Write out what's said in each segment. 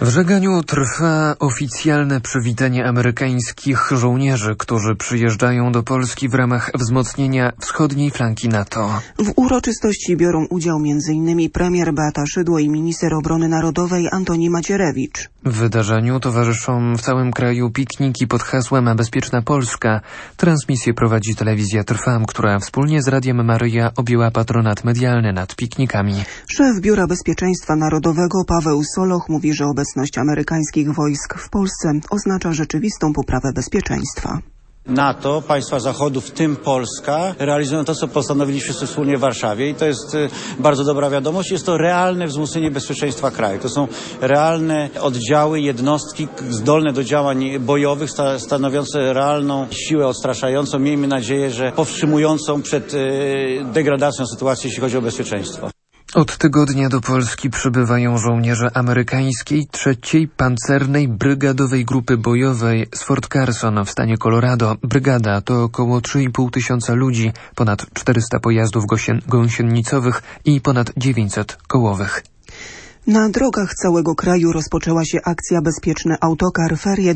W Żeganiu trwa oficjalne przywitanie amerykańskich żołnierzy, którzy przyjeżdżają do Polski w ramach wzmocnienia wschodniej flanki NATO. W uroczystości biorą udział m.in. premier Beata Szydło i minister obrony narodowej Antoni Macierewicz. W wydarzeniu towarzyszą w całym kraju pikniki pod hasłem Bezpieczna Polska. Transmisję prowadzi telewizja Trwam, która wspólnie z Radiem Maryja objęła patronat medialny nad piknikami. Szef Biura Bezpieczeństwa Narodowego Paweł Soloch mówi, że obecność amerykańskich wojsk w Polsce oznacza rzeczywistą poprawę bezpieczeństwa. NATO, państwa Zachodu, w tym Polska, realizują to, co postanowiliśmy wspólnie w Warszawie i to jest bardzo dobra wiadomość. Jest to realne wzmocnienie bezpieczeństwa kraju. To są realne oddziały, jednostki zdolne do działań bojowych, stanowiące realną siłę odstraszającą. Miejmy nadzieję, że powstrzymującą przed degradacją sytuacji, jeśli chodzi o bezpieczeństwo. Od tygodnia do Polski przybywają żołnierze amerykańskiej 3. Pancernej Brygadowej Grupy Bojowej z Fort Carson w stanie Colorado. Brygada to około 3,5 tysiąca ludzi, ponad 400 pojazdów gąsienicowych i ponad 900 kołowych. Na drogach całego kraju rozpoczęła się akcja Bezpieczny Autokar Ferie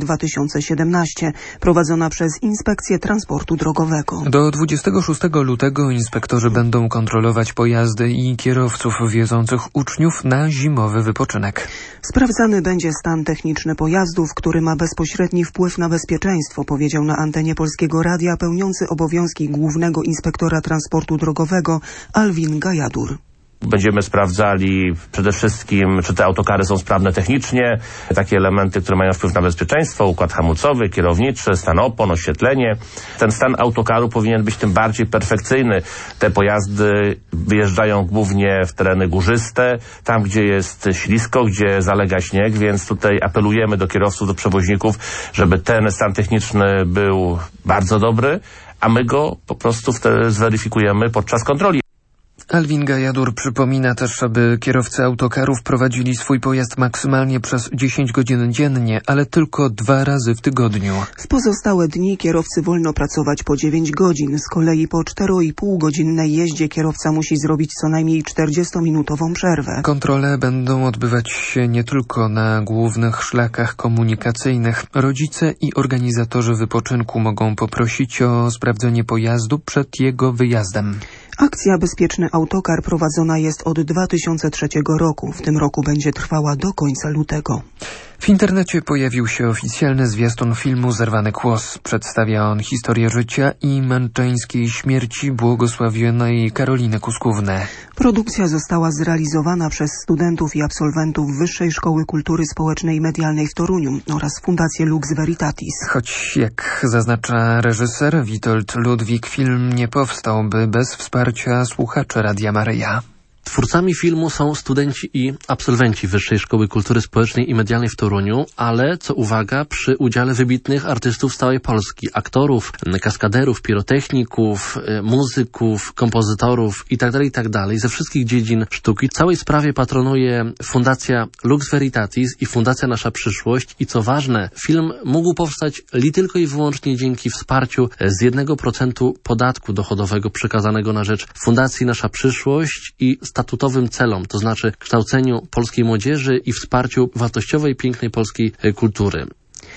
2017, prowadzona przez Inspekcję Transportu Drogowego. Do 26 lutego inspektorzy będą kontrolować pojazdy i kierowców wiozących uczniów na zimowy wypoczynek. Sprawdzany będzie stan techniczny pojazdów, który ma bezpośredni wpływ na bezpieczeństwo, powiedział na antenie Polskiego Radia pełniący obowiązki Głównego Inspektora Transportu Drogowego Alwin Gajadur. Będziemy sprawdzali przede wszystkim, czy te autokary są sprawne technicznie, takie elementy, które mają wpływ na bezpieczeństwo, układ hamulcowy, kierowniczy, stan opon, oświetlenie. Ten stan autokaru powinien być tym bardziej perfekcyjny. Te pojazdy wyjeżdżają głównie w tereny górzyste, tam gdzie jest ślisko, gdzie zalega śnieg, więc tutaj apelujemy do kierowców, do przewoźników, żeby ten stan techniczny był bardzo dobry, a my go po prostu zweryfikujemy podczas kontroli. Alwin Gajadur przypomina też, aby kierowcy autokarów prowadzili swój pojazd maksymalnie przez 10 godzin dziennie, ale tylko 2 razy w tygodniu. W pozostałe dni kierowcy wolno pracować po 9 godzin. Z kolei po 4,5-godzinnej jeździe kierowca musi zrobić co najmniej 40-minutową przerwę. Kontrole będą odbywać się nie tylko na głównych szlakach komunikacyjnych. Rodzice i organizatorzy wypoczynku mogą poprosić o sprawdzenie pojazdu przed jego wyjazdem. Akcja Bezpieczny Autokar prowadzona jest od 2003 roku. W tym roku będzie trwała do końca lutego. W internecie pojawił się oficjalny zwiastun filmu Zerwany Kłos. Przedstawia on historię życia i męczeńskiej śmierci błogosławionej Karoliny Kuskówny. Produkcja została zrealizowana przez studentów i absolwentów Wyższej Szkoły Kultury Społecznej i Medialnej w Toruniu oraz Fundację Lux Veritatis. Choć, jak zaznacza reżyser Witold Ludwik, film nie powstałby bez wsparcia słuchaczy Radia Maryja. Twórcami filmu są studenci i absolwenci Wyższej Szkoły Kultury Społecznej i Medialnej w Toruniu, ale, co uwaga, przy udziale wybitnych artystów z całej Polski, aktorów, kaskaderów, pirotechników, muzyków, kompozytorów itd., ze wszystkich dziedzin sztuki. Całej sprawie patronuje Fundacja Lux Veritatis i Fundacja Nasza Przyszłość i co ważne, film mógł powstać tylko i wyłącznie dzięki wsparciu z 1% podatku dochodowego przekazanego na rzecz Fundacji Nasza Przyszłość i statutowym celom, to znaczy kształceniu polskiej młodzieży i wsparciu wartościowej, pięknej polskiej kultury.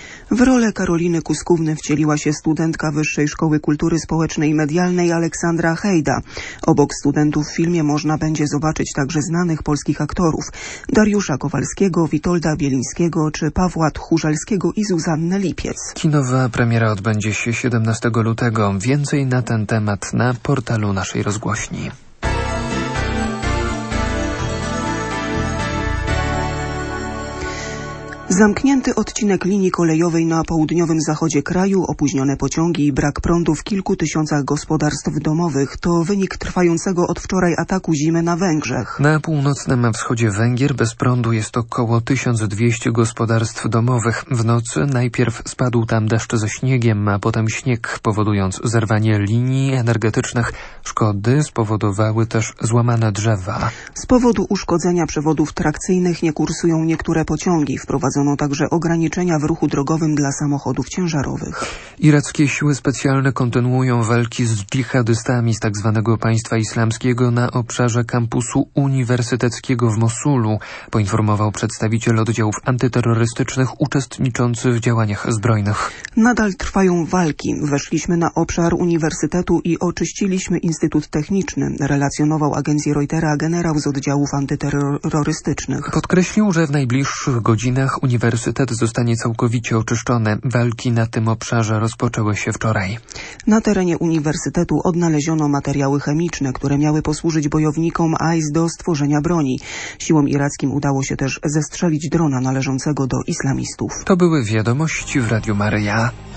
W rolę Karoliny Kuskówny wcieliła się studentka Wyższej Szkoły Kultury Społecznej i Medialnej Aleksandra Hejda. Obok studentów w filmie można będzie zobaczyć także znanych polskich aktorów Dariusza Kowalskiego, Witolda Bielińskiego czy Pawła Tchórzalskiego i Zuzannę Lipiec. Kinowa premiera odbędzie się 17 lutego. Więcej na ten temat na portalu naszej rozgłośni. Zamknięty odcinek linii kolejowej na południowym zachodzie kraju, opóźnione pociągi i brak prądu w kilku tysiącach gospodarstw domowych to wynik trwającego od wczoraj ataku zimy na Węgrzech. Na północnym wschodzie Węgier bez prądu jest około 1200 gospodarstw domowych. W nocy najpierw spadł tam deszcz ze śniegiem, a potem śnieg, powodując zerwanie linii energetycznych. Szkody spowodowały też złamane drzewa. Z powodu uszkodzenia przewodów trakcyjnych nie kursują niektóre pociągi. Wprowadzono Wprowadzono także ograniczenia w ruchu drogowym dla samochodów ciężarowych. Irackie siły specjalne kontynuują walki z dżihadystami z tzw. państwa islamskiego na obszarze kampusu uniwersyteckiego w Mosulu, poinformował przedstawiciel oddziałów antyterrorystycznych uczestniczący w działaniach zbrojnych. Nadal trwają walki. Weszliśmy na obszar uniwersytetu i oczyściliśmy Instytut Techniczny, relacjonował agencji Reutera generał z oddziałów antyterrorystycznych. Podkreślił, że w najbliższych godzinach uniwersytet zostanie całkowicie oczyszczony. Walki na tym obszarze rozpoczęły się wczoraj. Na terenie uniwersytetu odnaleziono materiały chemiczne, które miały posłużyć bojownikom IS do stworzenia broni. Siłom irackim udało się też zestrzelić drona należącego do islamistów. To były wiadomości w Radiu Maryja.